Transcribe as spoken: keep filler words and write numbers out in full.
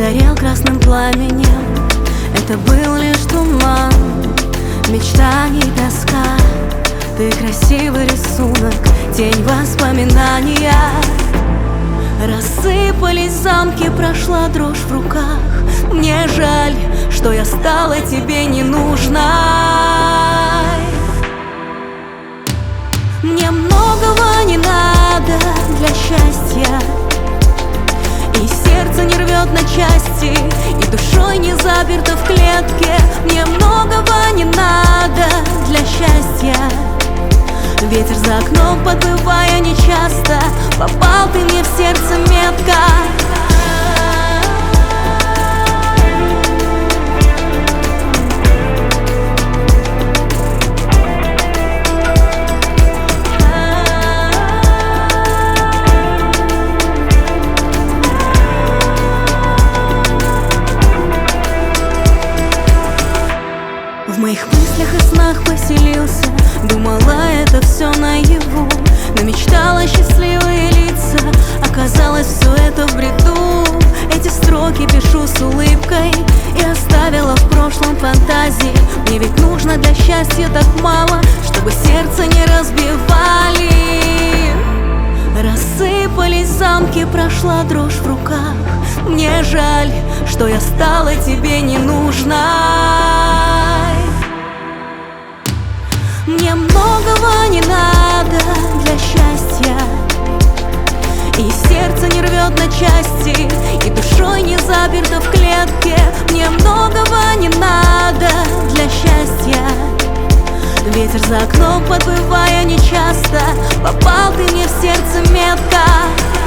горел красным пламенем. Это был лишь туман, мечтаний тоска. Ты красивый рисунок, тень воспоминания. Рассыпались замки, прошла дрожь в руках. Мне жаль, что я стала тебе ненужной. Мне многого не надо для счастья, и сердце не рвет на части, и душой не заперто в клетке. Мне многого не надо для счастья. Ветер за окном, подбывая нечасто, попал ты мне в сердце метко. В моих мыслях и снах поселился, думала, это все наяву. Намечтала счастливые лица, оказалось, все это в бреду. Эти строки пишу с улыбкой и оставила в прошлом фантазии. Мне ведь нужно для счастья так мало, чтобы сердце не разбивали. Рассыпались замки, прошла дрожь в руках. Мне жаль, что я стала тебе ненужной. Мне многого не надо для счастья, и сердце не рвет на части, и душой не заперто в клетке. Мне многого не надо для счастья. Ветер за окном, подбывая нечасто, попал ты мне в сердце метко.